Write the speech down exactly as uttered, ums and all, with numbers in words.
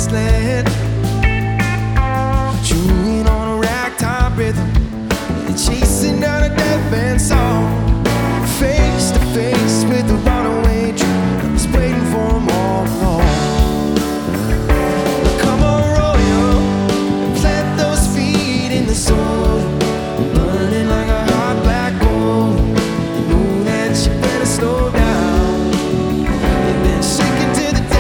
wasteland, chewing on a ragtime rhythm and chasing